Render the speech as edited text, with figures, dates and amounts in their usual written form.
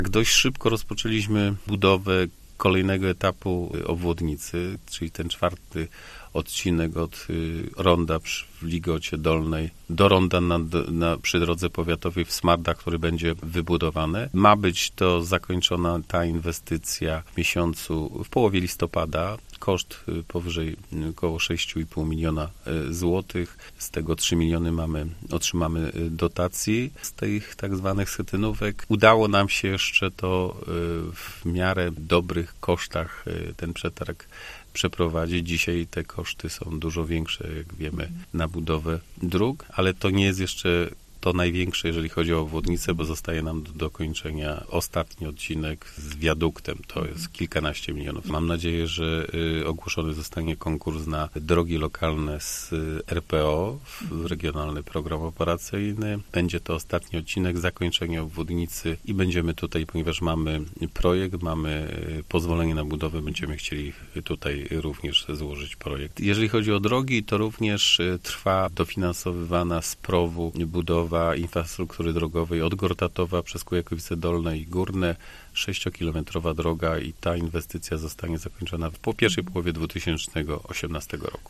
Dość szybko rozpoczęliśmy budowę kolejnego etapu obwodnicy, czyli ten 4. odcinek od ronda w Ligocie Dolnej do ronda przy drodze powiatowej w Smardach, który będzie wybudowany. Ma być to zakończona ta inwestycja w połowie listopada. Koszt powyżej około 6,5 miliona złotych. Z tego 3 miliony otrzymamy dotacji z tych tak zwanych schetynówek. Udało nam się jeszcze to w miarę dobrych kosztach ten przetarg przeprowadzić. Dzisiaj te koszty są dużo większe, jak wiemy, na budowę dróg, ale to nie jest jeszcze to największe, jeżeli chodzi o obwodnicę, bo zostaje nam do dokończenia ostatni odcinek z wiaduktem. To jest kilkanaście milionów. Mam nadzieję, że ogłoszony zostanie konkurs na drogi lokalne z RPO, Regionalny Program Operacyjny. Będzie to ostatni odcinek, zakończenie obwodnicy i będziemy tutaj, ponieważ mamy projekt, mamy pozwolenie na budowę, będziemy chcieli tutaj również złożyć projekt. Jeżeli chodzi o drogi, to również trwa dofinansowywana z PROW-u budowa infrastruktury drogowej od Gortatowa przez Kujakowice Dolne i Górne, 6-kilometrowa droga i ta inwestycja zostanie zakończona po pierwszej połowie 2018 roku.